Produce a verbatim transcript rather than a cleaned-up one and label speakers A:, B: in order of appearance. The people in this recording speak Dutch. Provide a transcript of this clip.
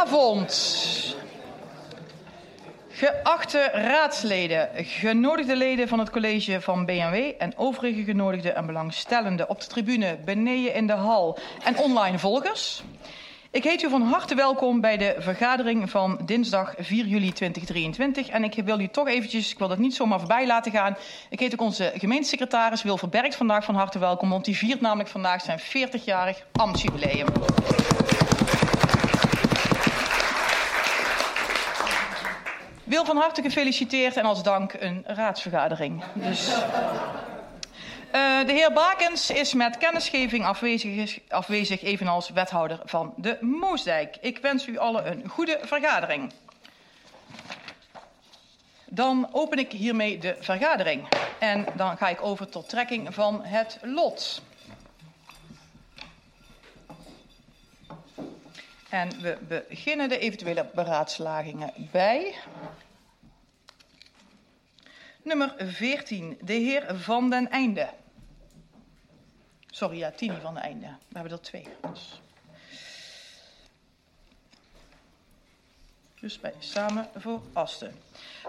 A: Goedenavond. Geachte raadsleden, genodigde leden van het college van B N W en overige genodigden en belangstellenden op de tribune, beneden in de hal en online volgers. Ik heet u van harte welkom bij de vergadering van dinsdag vier juli tweeduizend drieëntwintig. En ik wil u toch eventjes, ik wil dat niet zomaar voorbij laten gaan. Ik heet ook onze gemeentesecretaris Wilver Bergt vandaag van harte welkom, want die viert namelijk vandaag zijn veertigjarig ambtsjubileum. Wil van harte gefeliciteerd en als dank een raadsvergadering. Dus, uh, de heer Bakens is met kennisgeving afwezig, afwezig, evenals wethouder van de Moosdijk. Ik wens u allen een goede vergadering. Dan open ik hiermee de vergadering. En dan ga ik over tot trekking van het lot. En we beginnen de eventuele beraadslagingen bij nummer veertien, de heer Van den Einde. Sorry, ja, Tini van den Einde. We hebben er twee. Dus, dus bij Samen voor Asten.